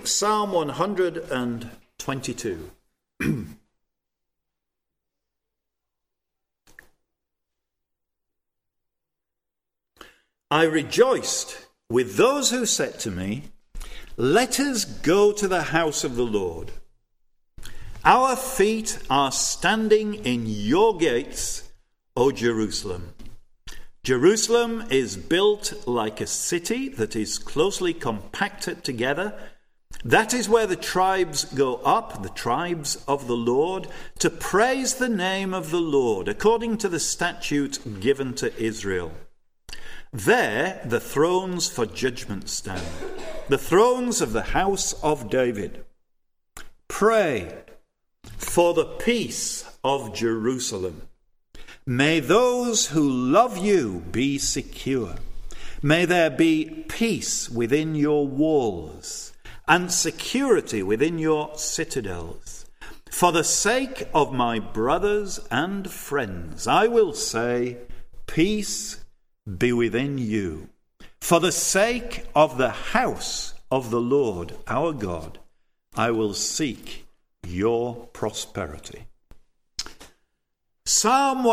Psalm 122. I rejoiced with those who said to me, "Let us go to the house of the Lord." Our feet are standing in your gates, O Jerusalem. Jerusalem is built like a city that is closely compacted together. That is where the tribes go up, the tribes of the Lord, to praise the name of the Lord, according to the statute given to Israel. There the thrones for judgment stand, the thrones of the house of David. Pray for the peace of Jerusalem. May those who love you be secure. May there be peace within your walls and security within your citadels. For the sake of my brothers and friends, I will say, peace be within you. For the sake of the house of the Lord our God, I will seek your prosperity. Psalm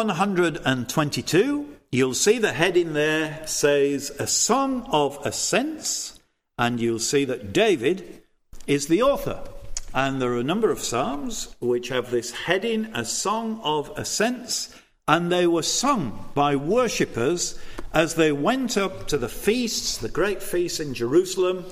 122, you'll see the heading there says a song of ascents, and you'll see that David is the author. And there are a number of psalms which have this heading, a song of ascents, and they were sung by worshippers as they went up to the feasts, the great feasts in Jerusalem.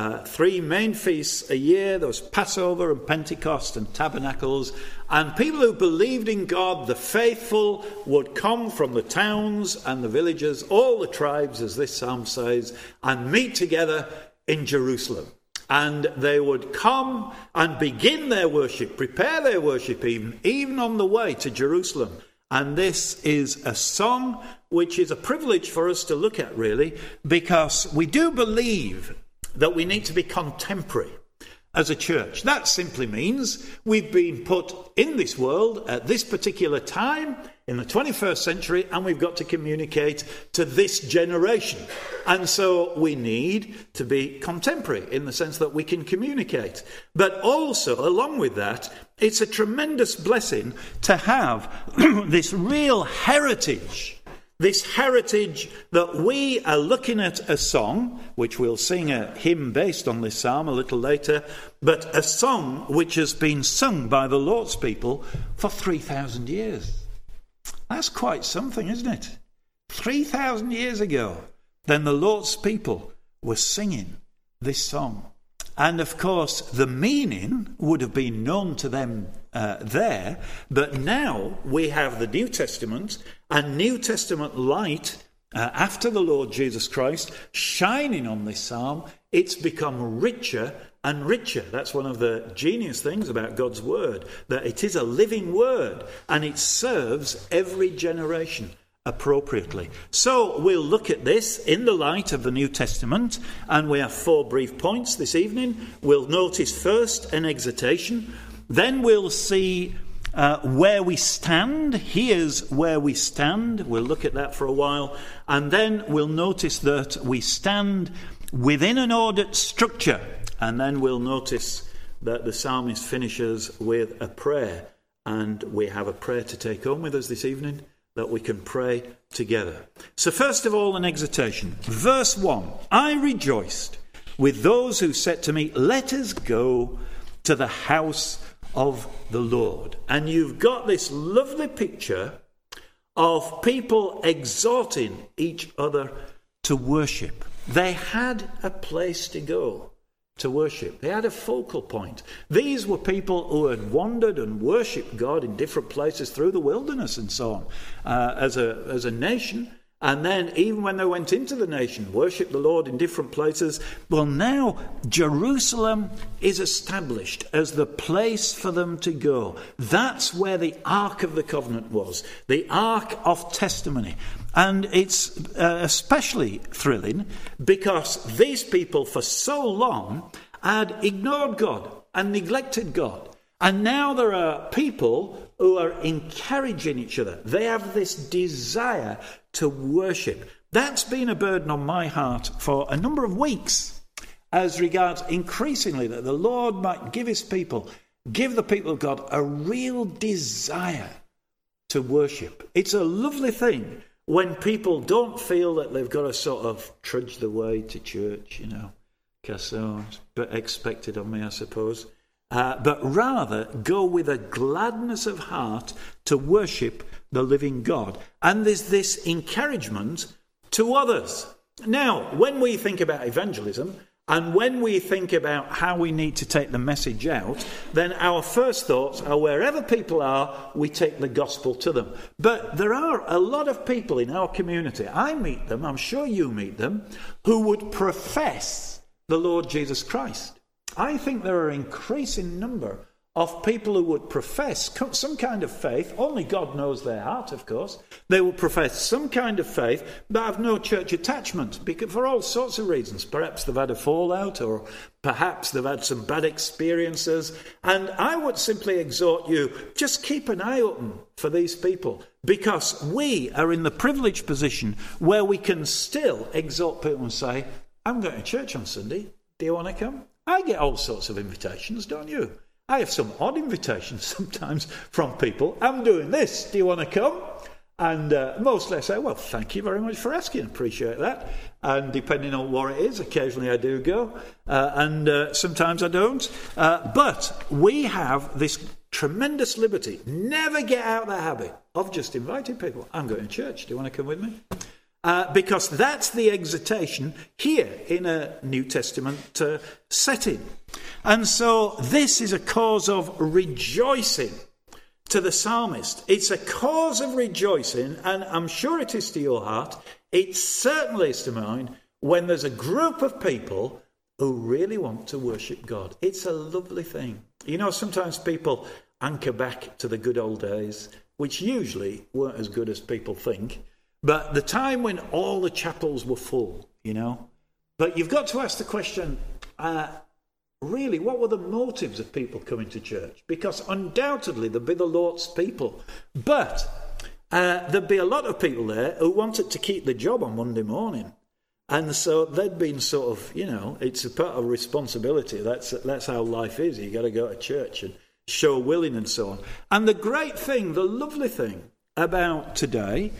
3 main feasts a year. There was Passover and Pentecost and Tabernacles. And people who believed in God, the faithful, would come from the towns and the villages, all the tribes, as this psalm says, and meet together in Jerusalem. And they would come and begin their worship, prepare their worship even on the way to Jerusalem. And this is a song which is a privilege for us to look at, really, because we do believe that we need to be contemporary as a church. That simply means we've been put in this world at this particular time in the 21st century, and we've got to communicate to this generation. And so we need to be contemporary in the sense that we can communicate. But also, along with that, it's a tremendous blessing to have this real heritage. This heritage that we are looking at a song, which we'll sing a hymn based on this psalm a little later, but a song which has been sung by the Lord's people for 3,000 years. That's quite something, isn't it? 3,000 years ago, then the Lord's people were singing this song. And of course, the meaning would have been known to them there, but now we have the New Testament and New Testament light after the Lord Jesus Christ shining on this psalm. It's become richer and richer. That's one of the genius things about God's word, that it is a living word and it serves every generation appropriately. So we'll look at this in the light of the New Testament, and we have 4 brief points this evening. We'll notice first an exhortation, then we'll see where we stand. Here's where we stand. We'll look at that for a while, and then we'll notice that we stand within an ordered structure, and then we'll notice that the psalmist finishes with a prayer, and we have a prayer to take home with us this evening that we can pray together. So first of all, an exhortation. Verse 1, I rejoiced with those who said to me, let us go to the house of the Lord. And you've got this lovely picture of people exhorting each other to worship. They had a place to go to worship. They had a focal point. These were people who had wandered and worshipped God in different places through the wilderness and so on, as a nation. And then even when they went into the nation, worshipped the Lord in different places. Well, now Jerusalem is established as the place for them to go. That's where the Ark of the Covenant was, the Ark of Testimony. And it's especially thrilling because these people for so long had ignored God and neglected God. And now there are people who are encouraging each other. They have this desire to worship. That's been a burden on my heart for a number of weeks. as regards increasingly that the Lord might give the people of God a real desire to worship. It's a lovely thing when people don't feel that they've got to sort of trudge the way to church, because it's a bit expected of me, I suppose. But rather go with a gladness of heart to worship the living God. And there's this encouragement to others. Now, when we think about evangelism, and when we think about how we need to take the message out, then our first thoughts are wherever people are, we take the gospel to them. But there are a lot of people in our community, I meet them, I'm sure you meet them, who would profess the Lord Jesus Christ. I think there are an increasing number of people who would profess some kind of faith. Only God knows their heart, of course. They will profess some kind of faith, but have no church attachment, because for all sorts of reasons. Perhaps they've had a fallout, or perhaps they've had some bad experiences. And I would simply exhort you, just keep an eye open for these people, because we are in the privileged position where we can still exhort people and say, I'm going to church on Sunday. Do you want to come? I get all sorts of invitations, don't you? I have some odd invitations sometimes from people. I'm doing this. Do you want to come? And mostly I say, well, thank you very much for asking. Appreciate that. And depending on what it is, occasionally I do go. And sometimes I don't. But we have this tremendous liberty. Never get out of the habit of just inviting people. I'm going to church. Do you want to come with me? Because that's the exhortation here in a New Testament setting. And so this is a cause of rejoicing to the psalmist. It's a cause of rejoicing, and I'm sure it is to your heart. It certainly is to mine when there's a group of people who really want to worship God. It's a lovely thing. Sometimes people anchor back to the good old days, which usually weren't as good as people think. But the time when all the chapels were full, But you've got to ask the question, really, what were the motives of people coming to church? Because undoubtedly there'd be the Lord's people. But there'd be a lot of people there who wanted to keep the job on Monday morning. And so they'd been sort of, it's a part of responsibility. That's how life is. You've got to go to church and show willing and so on. And the great thing, the lovely thing about today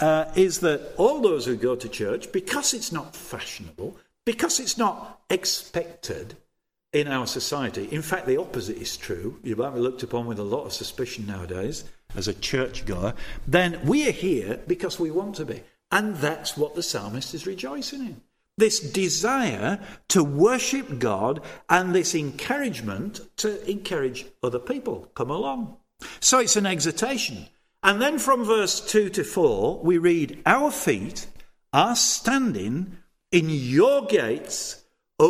is that all those who go to church, because it's not fashionable, because it's not expected in our society, in fact the opposite is true, you might be looked upon with a lot of suspicion nowadays as a churchgoer, then we are here because we want to be. And that's what the psalmist is rejoicing in. This desire to worship God and this encouragement to encourage other people. Come along. So it's an exhortation. And then from verse 2 to 4, we read, our feet are standing in your gates,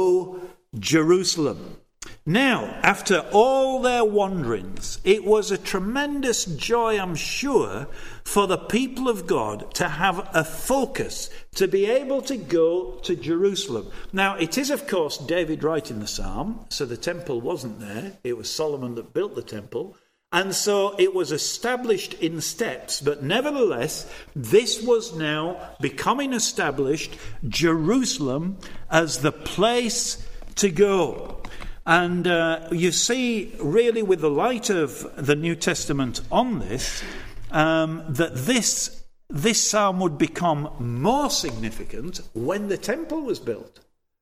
O Jerusalem. Now, after all their wanderings, it was a tremendous joy, I'm sure, for the people of God to have a focus, to be able to go to Jerusalem. Now, it is, of course, David writing the psalm, so the temple wasn't there. It was Solomon that built the temple. And so it was established in steps, but nevertheless, this was now becoming established, Jerusalem as the place to go. And you see, really, with the light of the New Testament on this, that this psalm would become more significant when the temple was built.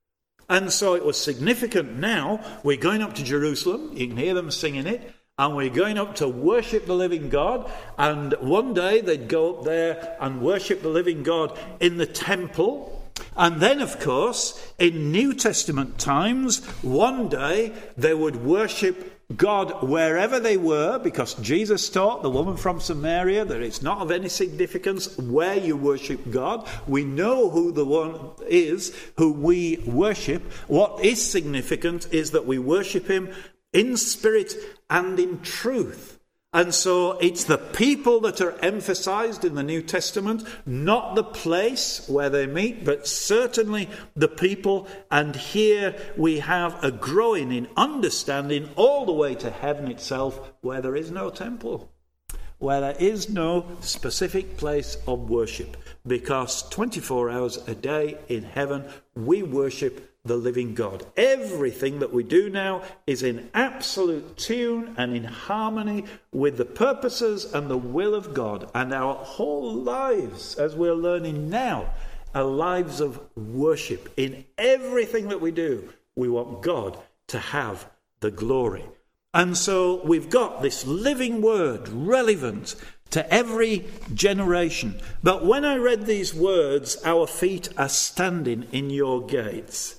And so it was significant now. We're going up to Jerusalem. You can hear them singing it. And we're going up to worship the living God. And one day they'd go up there and worship the living God in the temple. And then, of course, in New Testament times, one day they would worship God wherever they were, because Jesus taught the woman from Samaria that it's not of any significance where you worship God. We know who the one is who we worship. What is significant is that we worship him in spirit and in truth. And so it's the people that are emphasized in the New Testament, not the place where they meet, but certainly the people. And here we have a growing in understanding all the way to heaven itself, where there is no temple, where there is no specific place of worship, because 24 hours a day in heaven we worship the living God. Everything that we do now is in absolute tune and in harmony with the purposes and the will of God. And our whole lives, as we're learning now, are lives of worship. In everything that we do, we want God to have the glory. And so we've got this living word relevant to every generation. But when I read these words, our feet are standing in your gates,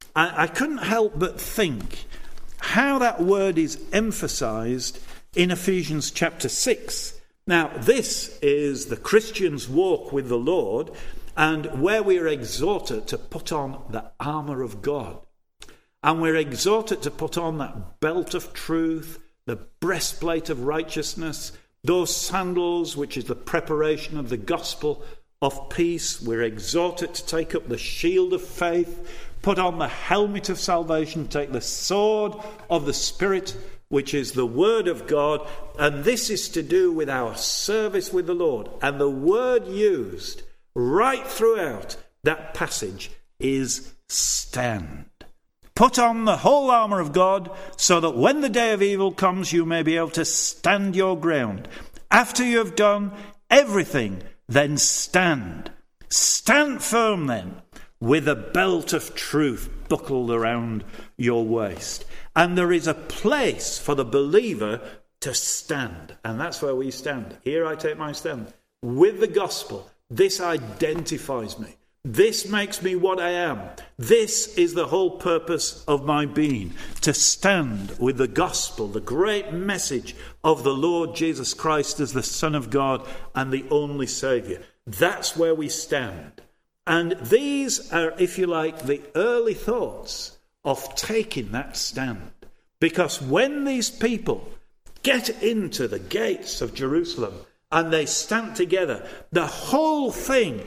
I couldn't help but think how that word is emphasized in Ephesians chapter 6. Now, this is the Christian's walk with the Lord, and where we are exhorted to put on the armour of God. And we're exhorted to put on that belt of truth, the breastplate of righteousness, those sandals, which is the preparation of the gospel of peace. We're exhorted to take up the shield of faith, put on the helmet of salvation, take the sword of the Spirit, which is the word of God. And this is to do with our service with the Lord. And the word used right throughout that passage is stand. Put on the whole armour of God, so that when the day of evil comes, you may be able to stand your ground. After you have done everything, then stand. Stand firm then, with a belt of truth buckled around your waist. And there is a place for the believer to stand. And that's where we stand. Here I take my stand. With the gospel, this identifies me. This makes me what I am. This is the whole purpose of my being, to stand with the gospel, the great message of the Lord Jesus Christ as the Son of God and the only Saviour. That's where we stand. And these are, if you like, the early thoughts of taking that stand. Because when these people get into the gates of Jerusalem and they stand together, the whole thing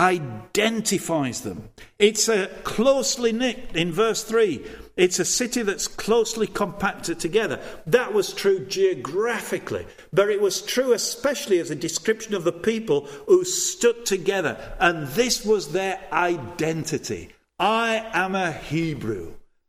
identifies them. It's a closely knit, in verse 3, it's a city that's closely compacted together. That was true geographically, but it was true especially as a description of the people who stood together. And this was their identity. I am a Hebrew.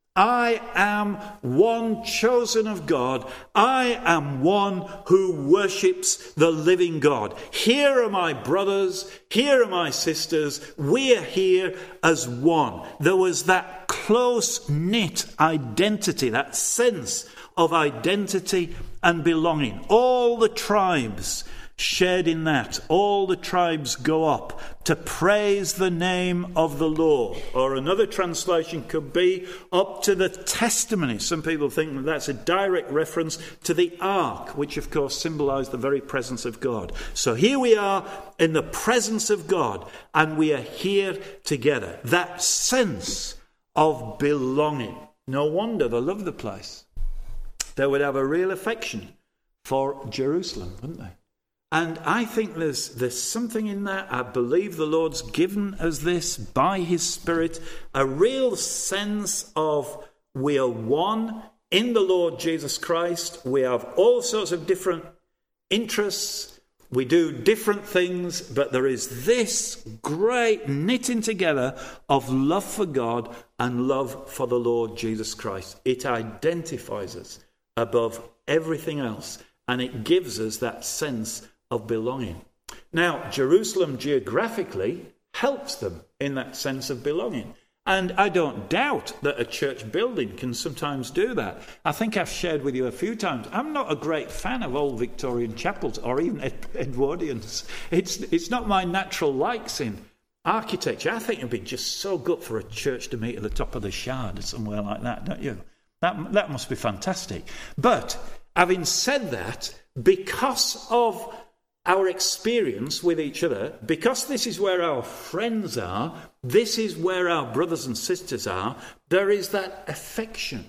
I am one chosen of God. I am one who worships the living God. Here are my brothers. Here are my sisters. We are here as one. There was that close-knit identity, that sense of identity and belonging. All the tribes shared in that. All the tribes go up to praise the name of the Lord. Or another translation could be up to the testimony. Some people think that that's a direct reference to the ark, which of course symbolized the very presence of God. So here we are in the presence of God, and we are here together. That sense of belonging. No wonder they loved the place. They would have a real affection for Jerusalem, wouldn't they? And I think there's something in that. I believe the Lord's given us this by his Spirit, a real sense of we are one in the Lord Jesus Christ. We have all sorts of different interests. We do different things, but there is this great knitting together of love for God and love for the Lord Jesus Christ. It identifies us above everything else, and it gives us that sense of belonging. Now, Jerusalem geographically helps them in that sense of belonging. And I don't doubt that a church building can sometimes do that. I think I've shared with you a few times, I'm not a great fan of old Victorian chapels or even Edwardians. It's not my natural likes in architecture. I think it would be just so good for a church to meet at the top of the Shard or somewhere like that, don't you? That must be fantastic. But having said that, because of our experience with each other, because this is where our friends are, this is where our brothers and sisters are, there is that affection.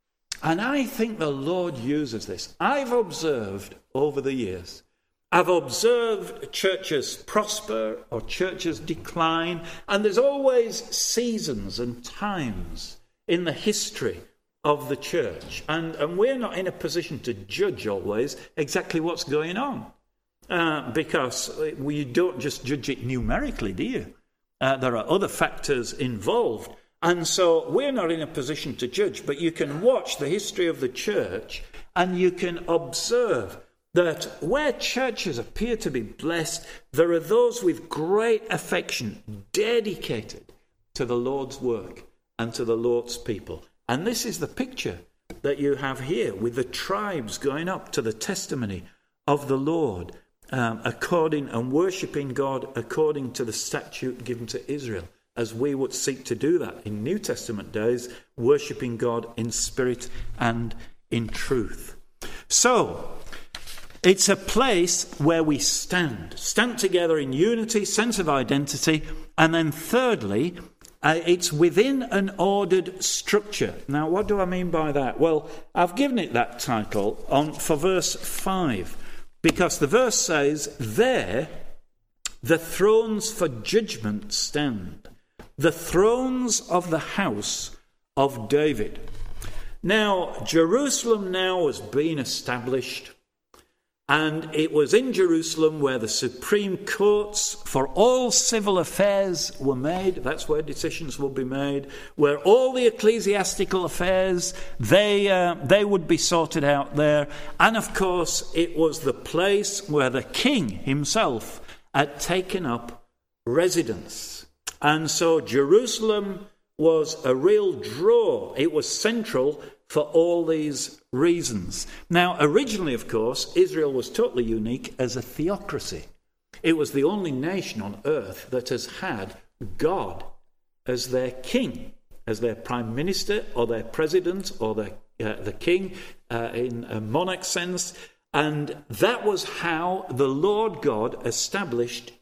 And I think the Lord uses this. I've observed over the years, I've observed churches prosper or churches decline, and there's always seasons and times in the history of the church. And we're not in a position to judge always exactly what's going on. Because you don't just judge it numerically, do you? There are other factors involved. And so we're not in a position to judge, but you can watch the history of the church and you can observe that where churches appear to be blessed, there are those with great affection dedicated to the Lord's work and to the Lord's people. And this is the picture that you have here with the tribes going up to the testimony of the Lord, according and worshipping God according to the statute given to Israel, as we would seek to do that in New Testament days, worshipping God in spirit and in truth. So, it's a place where we stand together in unity, sense of identity, and then thirdly, it's within an ordered structure. Now, what do I mean by that? Well, I've given it that title for verse 5, because the verse says, there the thrones for judgment stand, the thrones of the house of David. Now, Jerusalem now has been established, and it was in Jerusalem where the supreme courts for all civil affairs were made. That's where decisions will be made. Where all the ecclesiastical affairs, they would be sorted out there. And of course, it was the place where the king himself had taken up residence. And so Jerusalem was a real draw. It was central for all these reasons. Now, originally, of course, Israel was totally unique as a theocracy. It was the only nation on earth that has had God as their king, as their prime minister or their president or the king in a monarch sense. And that was how the Lord God established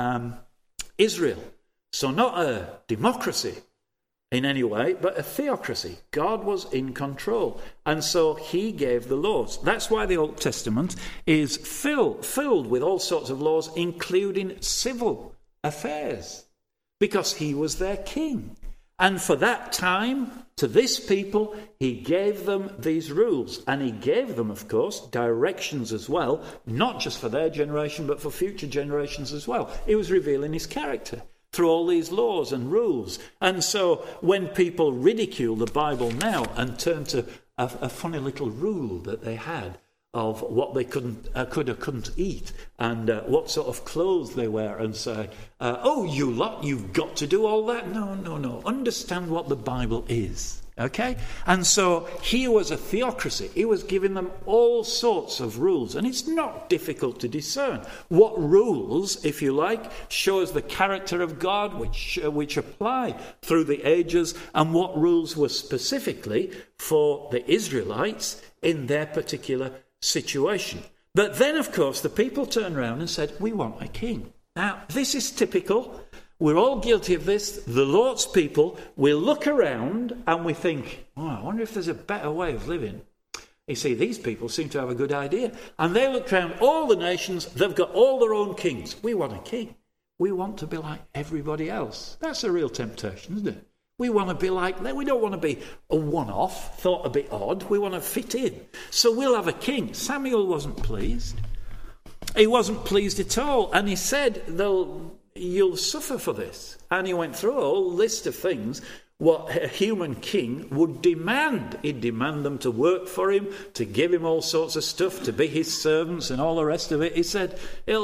Israel. So not a democracy in any way, but a theocracy. God was in control. And so he gave the laws. That's why the Old Testament is filled with all sorts of laws, including civil affairs, because he was their king. And for that time, to this people, he gave them these rules. And he gave them, of course, directions as well, not just for their generation, but for future generations as well. He was revealing his character through all these laws and rules. And so when people ridicule the Bible now and turn to a funny little rule that they had of what they could or couldn't eat and what sort of clothes they wear and say, oh, you lot, you've got to do all that. No. Understand what the Bible is. Okay? And so he was a theocracy. He was giving them all sorts of rules. And it's not difficult to discern what rules, if you like, shows the character of God, which apply through the ages, and what rules were specifically for the Israelites in their particular situation. But then, of course, the people turned around and said, we want a king. Now, this is typical. We're all guilty of this. The Lord's people, we look around and we think, oh, I wonder if there's a better way of living. You see, these people seem to have a good idea. And they look around all the nations, they've got all their own kings. We want a king. We want to be like everybody else. That's a real temptation, isn't it? We want to be like them. We don't want to be a one-off, thought a bit odd. We want to fit in. So we'll have a king. Samuel wasn't pleased. He wasn't pleased at all. And he said, you'll suffer for this. And he went through a whole list of things what a human king would demand. He'd demand them to work for him, to give him all sorts of stuff, to be his servants and all the rest of it. He said,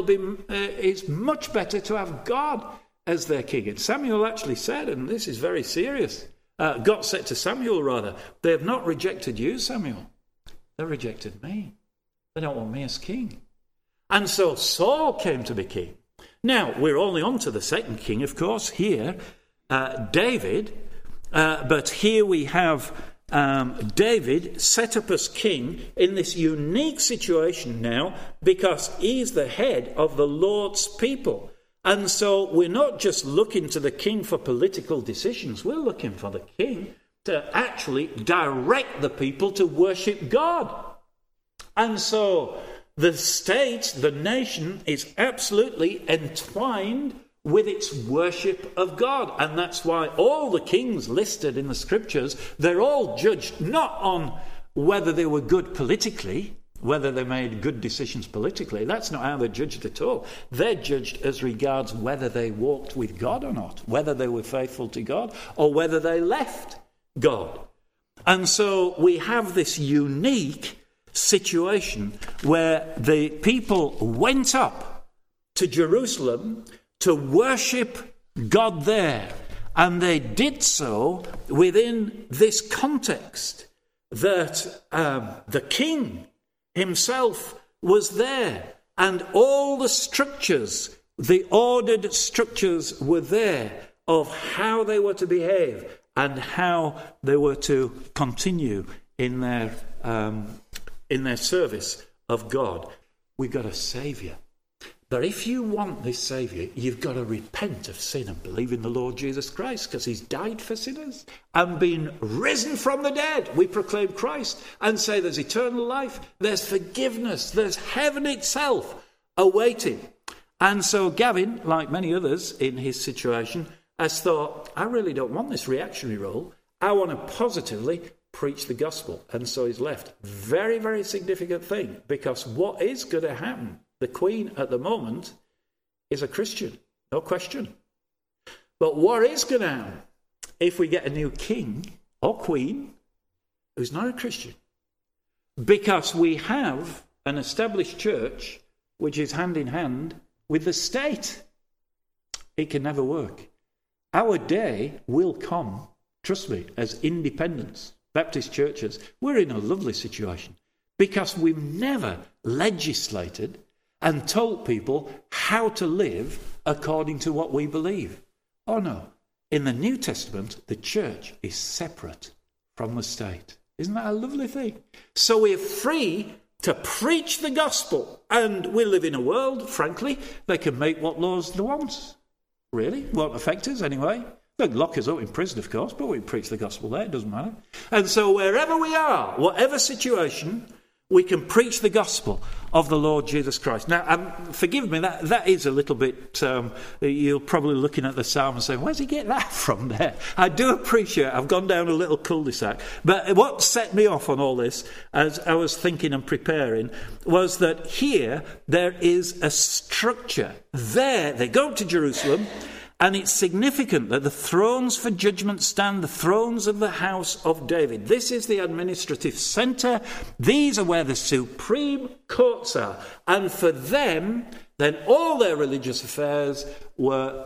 it's much better to have God as their king. And Samuel actually said, and this is very serious, God said to Samuel rather, they have not rejected you, Samuel. They rejected me. They don't want me as king. And so Saul came to be king. Now, we're only on to the second king, of course, here, David. But here we have David set up as king in this unique situation now because he's the head of the Lord's people. And so we're not just looking to the king for political decisions. We're looking for the king to actually direct the people to worship God. And so the state, the nation, is absolutely entwined with its worship of God. And that's why all the kings listed in the scriptures, they're all judged not on whether they were good politically, whether they made good decisions politically. That's not how they're judged at all. They're judged as regards whether they walked with God or not, whether they were faithful to God or whether they left God. And so we have this unique situation where the people went up to Jerusalem to worship God there. And they did so within this context that the king himself was there, and all the structures, the ordered structures were there of how they were to behave and how they were to continue in their service of God. We've got a Saviour. But if you want this Saviour, you've got to repent of sin and believe in the Lord Jesus Christ, because he's died for sinners and been risen from the dead. We proclaim Christ and say there's eternal life, there's forgiveness, there's heaven itself awaiting. And so Gavin, like many others in his situation, has thought, I really don't want this reactionary role. I want to positively preach the gospel. And so he's left. Very, very significant thing, because what is going to happen? The Queen at the moment is a Christian, no question. But what is going to happen if we get a new king or queen who's not a Christian? Because we have an established church which is hand in hand with the state. It can never work. Our day will come, trust me, as independents, Baptist churches. We're in a lovely situation because we've never legislated and told people how to live according to what we believe. Oh no, in the New Testament, the church is separate from the state. Isn't that a lovely thing? So we're free to preach the gospel, and we live in a world, frankly, they can make what laws they want. Really, won't affect us anyway. They'll lock us up in prison, of course, but we preach the gospel there, it doesn't matter. And so wherever we are, whatever situation, we can preach the gospel of the Lord Jesus Christ. Now, forgive me, that is a little bit, you're probably looking at the psalm and saying, where's he get that from there? I do appreciate, I've gone down a little cul-de-sac. But what set me off on all this, as I was thinking and preparing, was that here there is a structure. There, they go to Jerusalem, and it's significant that the thrones for judgment stand, the thrones of the house of David. This is the administrative centre. These are where the supreme courts are. And for them, then all their religious affairs were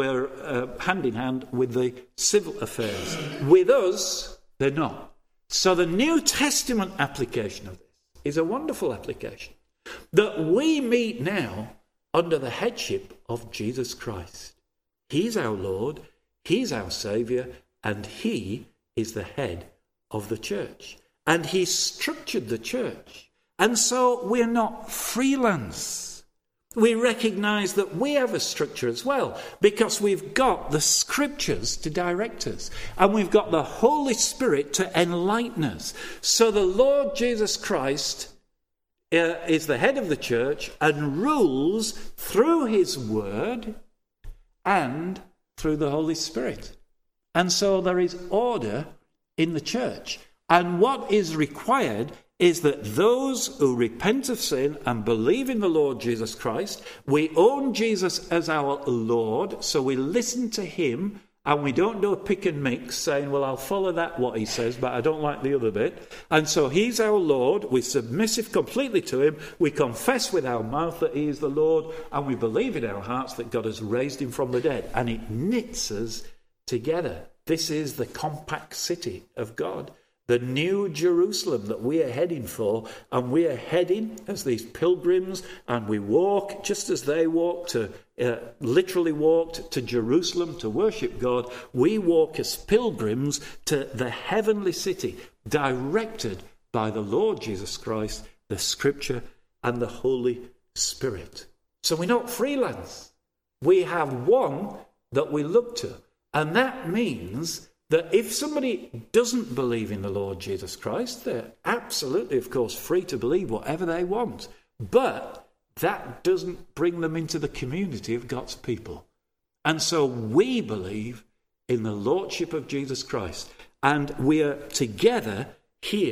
hand in hand with the civil affairs. With us, they're not. So the New Testament application of this is a wonderful application. That we meet now under the headship of Jesus Christ. He's our Lord, he's our Saviour, and he is the head of the church. And he structured the church. And so we're not freelance. We recognise that we have a structure as well, because we've got the scriptures to direct us. And we've got the Holy Spirit to enlighten us. So the Lord Jesus Christ is the head of the church and rules through his word and through the Holy Spirit. And so there is order in the church. And what is required is that those who repent of sin and believe in the Lord Jesus Christ, we own Jesus as our Lord, so we listen to him, and we don't do a pick and mix saying, well, I'll follow that, what he says, but I don't like the other bit. And so he's our Lord. We're submissive completely to him. We confess with our mouth that he is the Lord, and we believe in our hearts that God has raised him from the dead. And it knits us together. This is the compact city of God, the new Jerusalem that we are heading for. And we are heading as these pilgrims, and we walk just as they walked literally walked to Jerusalem to worship God. We walk as pilgrims to the heavenly city, directed by the Lord Jesus Christ, the Scripture, and the Holy Spirit. So we're not freelance. We have one that we look to. And that means that if somebody doesn't believe in the Lord Jesus Christ, they're absolutely, of course, free to believe whatever they want. But that doesn't bring them into the community of God's people. And so we believe in the Lordship of Jesus Christ. And we are together here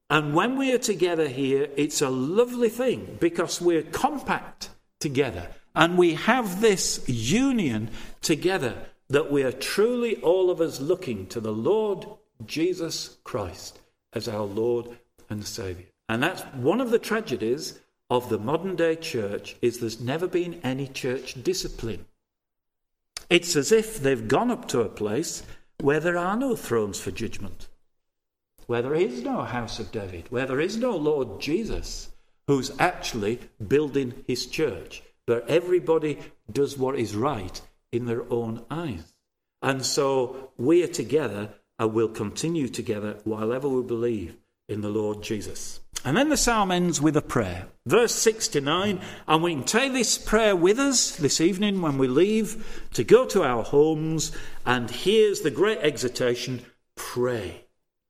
And when we are together here, it's a lovely thing because we're compact together. And we have this union together that we are truly all of us looking to the Lord Jesus Christ as our Lord and Saviour. And that's one of the tragedies of the modern day church, is there's never been any church discipline. It's as if they've gone up to a place where there are no thrones for judgment, where there is no house of David, where there is no Lord Jesus who's actually building his church, where everybody does what is right in their own eyes. And so we are together and will continue together while ever we believe in the Lord Jesus. And then the psalm ends with a prayer. Verse 69, and we can take this prayer with us this evening when we leave to go to our homes. And here's the great exhortation: pray.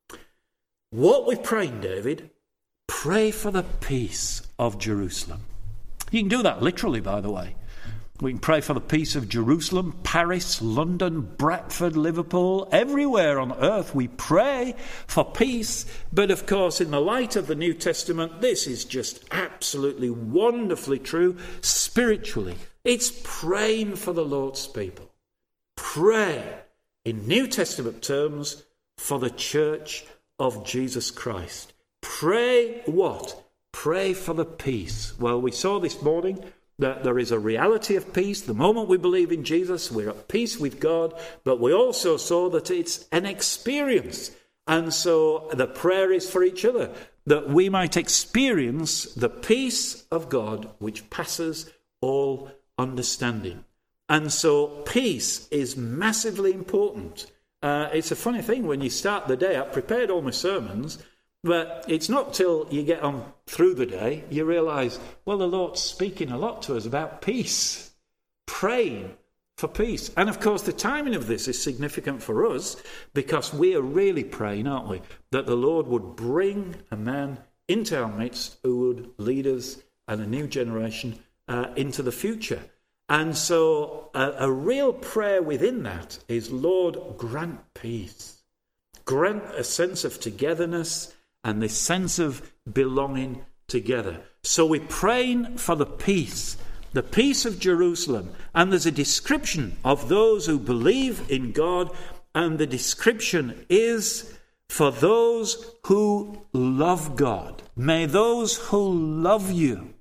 What we're praying, David, pray for the peace of Jerusalem. You can do that literally, by the way. We can pray for the peace of Jerusalem, Paris, London, Bradford, Liverpool, everywhere on earth we pray for peace. But of course, in the light of the New Testament, this is just absolutely wonderfully true spiritually. It's praying for the Lord's people. Pray, in New Testament terms, for the church of Jesus Christ. Pray what? Pray for the peace. Well, we saw this morning that there is a reality of peace. The moment we believe in Jesus, we're at peace with God, but we also saw that it's an experience. And so the prayer is for each other, that we might experience the peace of God which passes all understanding. And so peace is massively important. It's a funny thing when you start the day. I've prepared all my sermons, but it's not till you get on through the day you realise, well, the Lord's speaking a lot to us about peace, praying for peace. And of course, the timing of this is significant for us because we are really praying, aren't we, that the Lord would bring a man into our midst who would lead us and a new generation into the future. And so a real prayer within that is, Lord, grant peace, grant a sense of togetherness and this sense of belonging together. So we're praying for the peace of Jerusalem. And there's a description of those who believe in God, and the description is for those who love God. May those who love you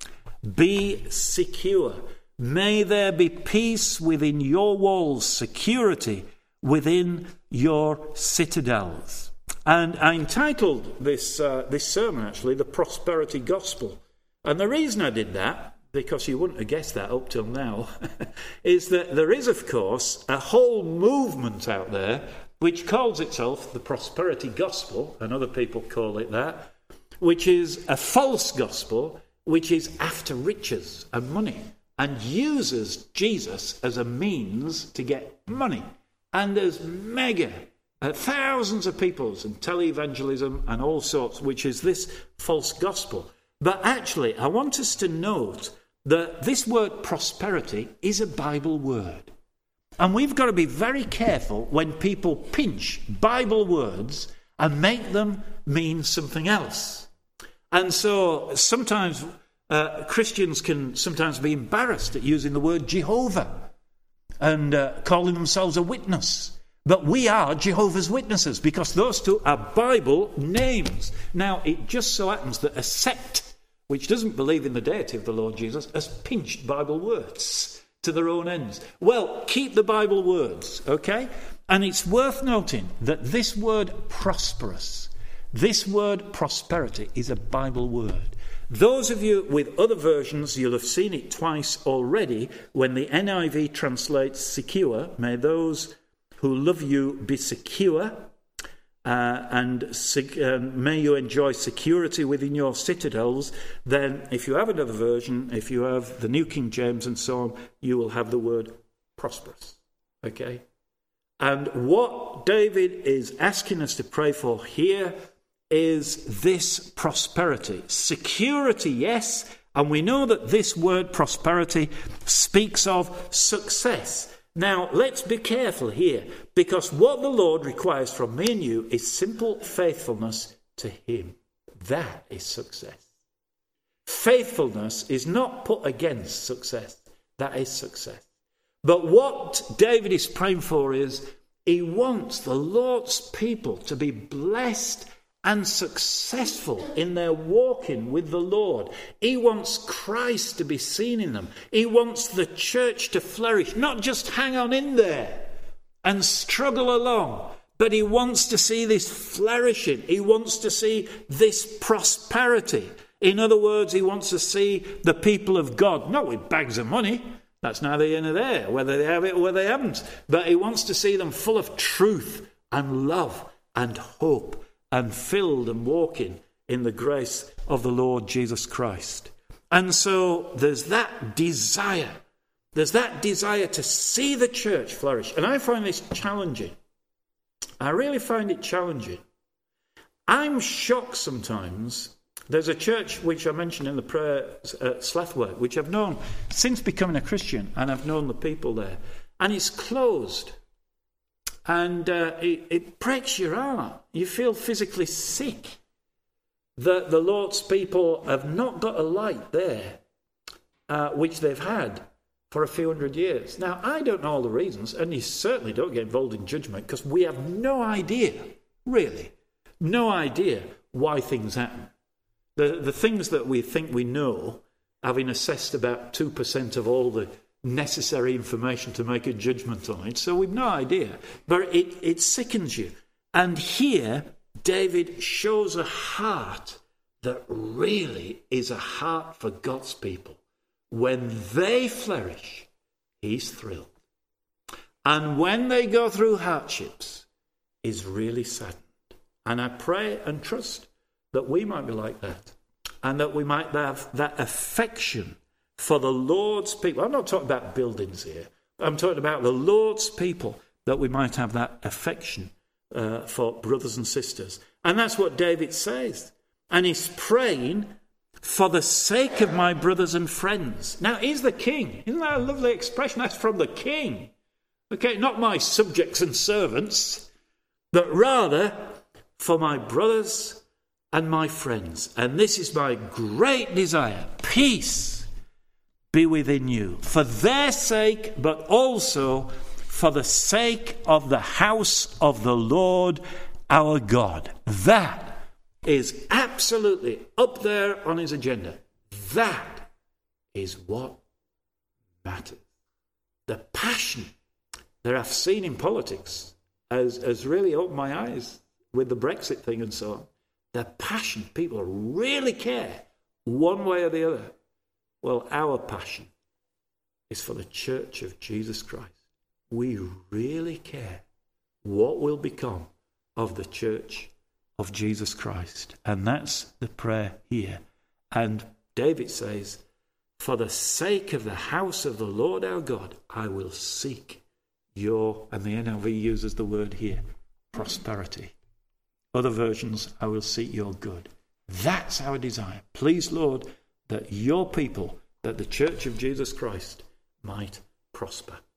be secure. May there be peace within your walls, security within your citadels. And I entitled this sermon, actually, The Prosperity Gospel. And the reason I did that, because you wouldn't have guessed that up till now, is that there is, of course, a whole movement out there which calls itself the Prosperity Gospel, and other people call it that, which is a false gospel, which is after riches and money, and uses Jesus as a means to get money. And there's thousands of peoples and televangelism and all sorts, which is this false gospel. But actually, I want us to note that this word prosperity is a Bible word. And we've got to be very careful when people pinch Bible words and make them mean something else. And so sometimes Christians can sometimes be embarrassed at using the word Jehovah and calling themselves a witness. But we are Jehovah's Witnesses because those two are Bible names. Now, it just so happens that a sect which doesn't believe in the deity of the Lord Jesus has pinched Bible words to their own ends. Well, keep the Bible words, okay? And it's worth noting that this word prosperous, this word prosperity, is a Bible word. Those of you with other versions, you'll have seen it twice already when the NIV translates secure. May those who love you be secure, and may you enjoy security within your citadels. Then if you have another version, if you have the New King James and so on, you will have the word prosperous. Okay? And what David is asking us to pray for here is this prosperity. Security, yes, and we know that this word prosperity speaks of success. Now, let's be careful here, because what the Lord requires from me and you is simple faithfulness to him. That is success. Faithfulness is not put against success. That is success. But what David is praying for is he wants the Lord's people to be blessed and successful in their walking with the Lord. He wants Christ to be seen in them. He wants the church to flourish, not just hang on in there and struggle along, but he wants to see this flourishing. He wants to see this prosperity. In other words, he wants to see the people of God, not with bags of money. That's neither here nor there, whether they have it or whether they haven't. But he wants to see them full of truth and love and hope and filled and walking in the grace of the Lord Jesus Christ. And so there's that desire. There's that desire to see the church flourish. And I find this challenging. I really find it challenging. I'm shocked sometimes. There's a church which I mentioned in the prayer at Slathworth, which I've known since becoming a Christian, and I've known the people there. And it's closed. And it breaks your heart. You feel physically sick that the Lord's people have not got a light there, which they've had for a few hundred years. Now, I don't know all the reasons, and you certainly don't get involved in judgment, because we have no idea, really, no idea why things happen. The things that we think we know, having assessed about 2% of all the necessary information to make a judgment on it, so we've no idea. But it sickens you. And here, David shows a heart that really is a heart for God's people. When they flourish, he's thrilled. And when they go through hardships, he's really saddened. And I pray and trust that we might be like that, and that we might have that affection for the Lord's people. I'm not talking about buildings here. I'm talking about the Lord's people, that we might have that affection for brothers and sisters. And that's what David says. And he's praying for the sake of my brothers and friends. Now, he's the king. Isn't that a lovely expression? That's from the king. Okay, not my subjects and servants, but rather for my brothers and my friends. And this is my great desire. Peace be within you, for their sake, but also for the sake of the house of the Lord our God. That is absolutely up there on his agenda. That is what matters. The passion that I've seen in politics has really opened my eyes with the Brexit thing and so on. The passion, people really care one way or the other. Well, our passion is for the church of Jesus Christ. We really care what will become of the church of Jesus Christ. And that's the prayer here. And David says, for the sake of the house of the Lord our God, I will seek your, and the NLV uses the word here, prosperity. Other versions, I will seek your good. That's our desire. Please, Lord, that your people, that the church of Jesus Christ might prosper.